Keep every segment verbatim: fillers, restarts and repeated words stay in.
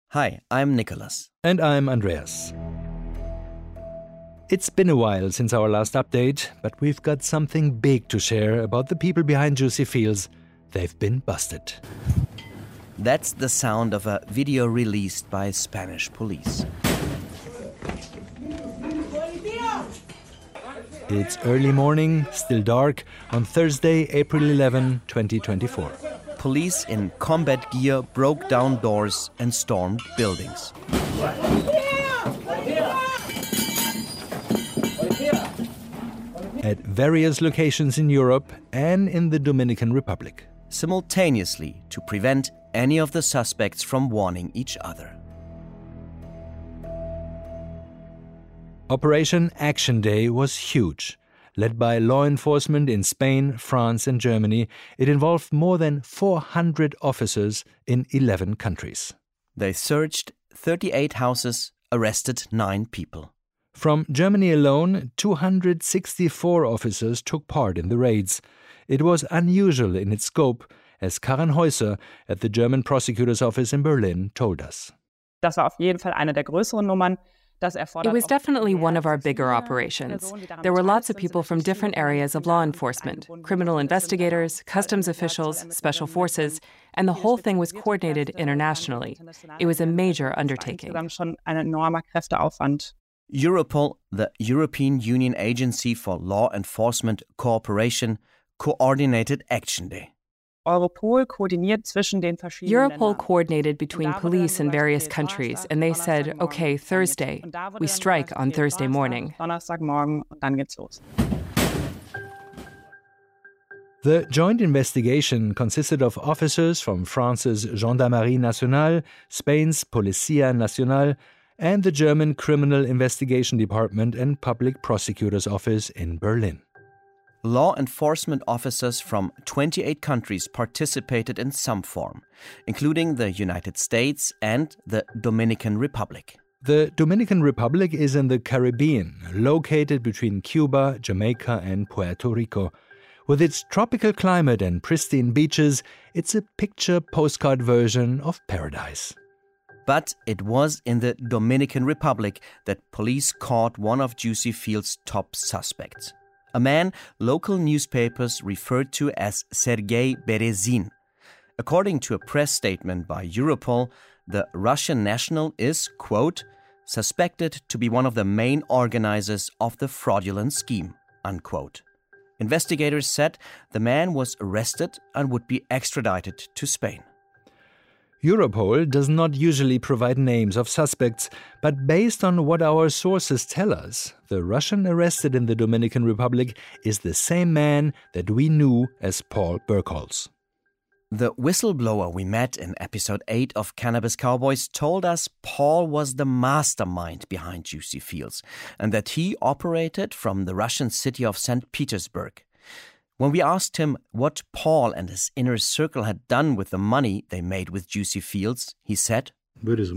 Hi, I'm Nicholas. And I'm Andreas. It's been a while since our last update, but we've got something big to share about the people behind Juicy Fields. They've been busted. That's the sound of a video released by Spanish police. It's early morning, still dark, on Thursday, April eleventh, twenty twenty-four. Police in combat gear broke down doors and stormed buildings. At various locations in Europe and in the Dominican Republic. Simultaneously to prevent any of the suspects from warning each other. Operation Action Day was huge. Led by law enforcement in Spain, France and Germany, it involved more than four hundred officers in eleven countries. They searched thirty-eight houses, arrested nine people. From Germany alone, two hundred sixty-four officers took part in the raids. It was unusual in its scope, as Karin Häuser at the German prosecutor's office in Berlin told us. Das war auf jeden Fall eine der größeren Nummern. It was definitely one of our bigger operations. There were lots of people from different areas of law enforcement, criminal investigators, customs officials, special forces, and the whole thing was coordinated internationally. It was a major undertaking. Europol, the European Union Agency for Law Enforcement Cooperation, coordinated Action Day. Europol koordiniert zwischen den verschiedenen Europol coordinated between police in various countries, and they said, okay, Thursday, we strike on Thursday morning. Donnerstagmorgen und dann geht's los. The joint investigation consisted of officers from France's Gendarmerie Nationale, Spain's Policía Nacional, and the German Criminal Investigation Department and Public Prosecutor's Office in Berlin. Law enforcement officers from twenty-eight countries participated in some form, including the United States and the Dominican Republic. The Dominican Republic is in the Caribbean, located between Cuba, Jamaica, and Puerto Rico. With its tropical climate and pristine beaches, it's a picture postcard version of paradise. But it was in the Dominican Republic that police caught one of Juicy Fields' top suspects. A man local newspapers referred to as Sergei Berezin. According to a press statement by Europol, the Russian national is, quote, suspected to be one of the main organizers of the fraudulent scheme, unquote. Investigators said the man was arrested and would be extradited to Spain. Europol does not usually provide names of suspects, but based on what our sources tell us, the Russian arrested in the Dominican Republic is the same man that we knew as Paul Burkholz. The whistleblower we met in episode eight of Cannabis Cowboys told us Paul was the mastermind behind Juicy Fields and that he operated from the Russian city of Saint Petersburg. When we asked him what Paul and his inner circle had done with the money they made with Juicy Fields, he said, Where's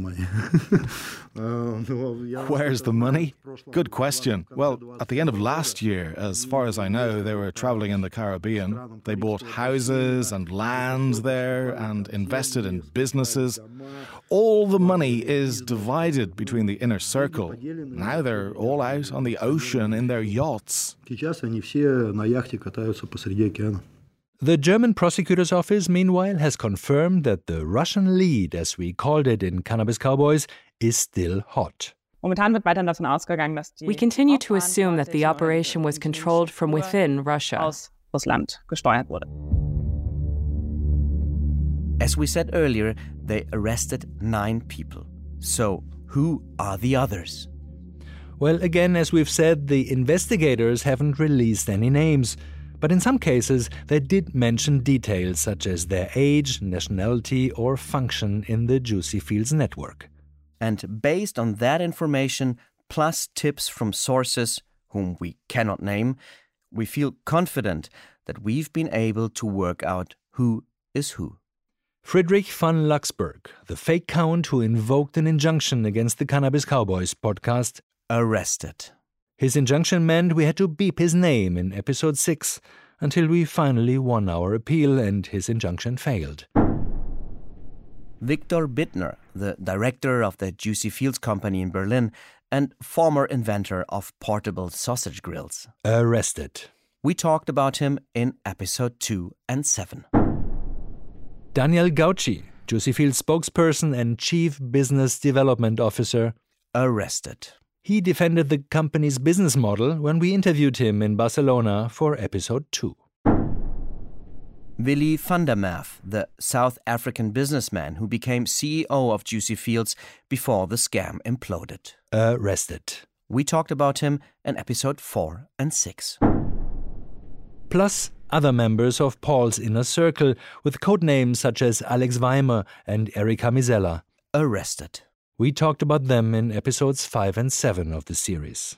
the money? Good question. Well, at the end of last year, as far as I know, they were traveling in the Caribbean. They bought houses and lands there and invested in businesses. All the money is divided between the inner circle. Now they're all out on the ocean in their yachts. The German prosecutor's office, meanwhile, has confirmed that the Russian lead, as we called it in Cannabis Cowboys, is still hot. We continue to assume that the operation was controlled from within Russia. As we said earlier, they arrested nine people. So, who are the others? Well, again, as we've said, the investigators haven't released any names. But in some cases, they did mention details such as their age, nationality, or function in the Juicy Fields network. And based on that information, plus tips from sources whom we cannot name, we feel confident that we've been able to work out who is who. Friedrich von Luxburg, the fake count who invoked an injunction against the Cannabis Cowboys podcast, arrested. His injunction meant we had to beep his name in episode six until we finally won our appeal and his injunction failed. Viktor Bittner, the director of the Juicy Fields Company in Berlin and former inventor of portable sausage grills. Arrested. We talked about him in episode two and seven. Daniel Gauci, Juicy Fields spokesperson and chief business development officer. Arrested. He defended the company's business model when we interviewed him in Barcelona for episode two. Willy van der Merwe, the South African businessman who became C E O of Juicy Fields before the scam imploded. Arrested. We talked about him in episode four and six. Plus other members of Paul's inner circle with codenames such as Alex Weimer and Erika Misella. Arrested. We talked about them in episodes five and seven of the series.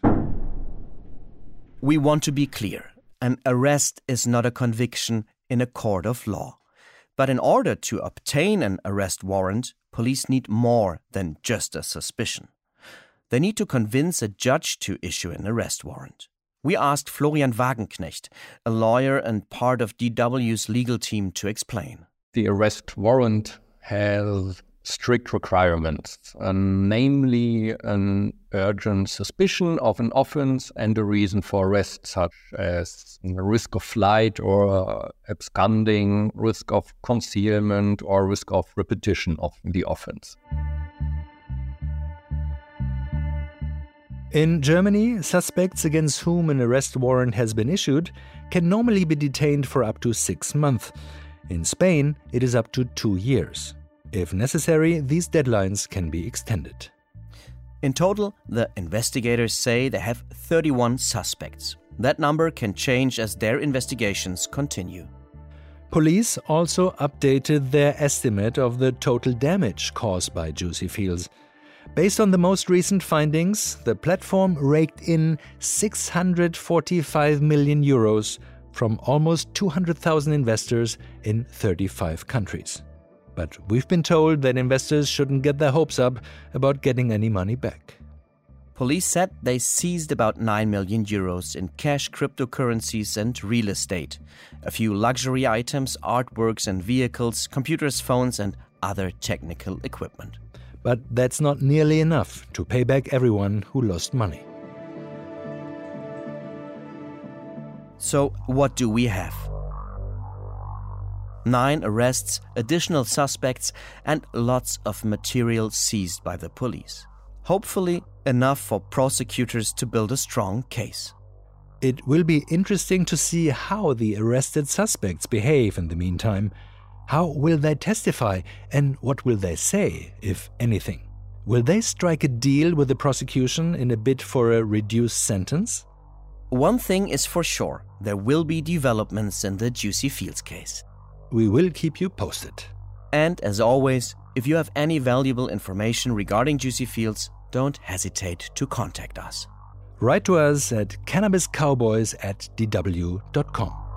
We want to be clear. An arrest is not a conviction in a court of law. But in order to obtain an arrest warrant, police need more than just a suspicion. They need to convince a judge to issue an arrest warrant. We asked Florian Wagenknecht, a lawyer and part of D W's legal team, to explain. The arrest warrant has strict requirements, uh, namely an urgent suspicion of an offense and a reason for arrest, such as risk of flight or absconding, risk of concealment, or risk of repetition of the offense. In Germany, suspects against whom an arrest warrant has been issued can normally be detained for up to six months. In Spain, it is up to two years. If necessary, these deadlines can be extended. In total, the investigators say they have thirty-one suspects. That number can change as their investigations continue. Police also updated their estimate of the total damage caused by Juicy Fields. Based on the most recent findings, the platform raked in six hundred forty-five million euros from almost two hundred thousand investors in thirty-five countries. But we've been told that investors shouldn't get their hopes up about getting any money back. Police said they seized about nine million euros in cash, cryptocurrencies and real estate, a few luxury items, artworks and vehicles, computers, phones and other technical equipment. But that's not nearly enough to pay back everyone who lost money. So what do we have? Nine arrests, additional suspects, and lots of material seized by the police. Hopefully, enough for prosecutors to build a strong case. It will be interesting to see how the arrested suspects behave in the meantime. How will they testify, and what will they say, if anything? Will they strike a deal with the prosecution in a bid for a reduced sentence? One thing is for sure, there will be developments in the Juicy Fields case. We will keep you posted. And as always, if you have any valuable information regarding Juicy Fields, don't hesitate to contact us. Write to us at cannabiscowboys at d w dot com.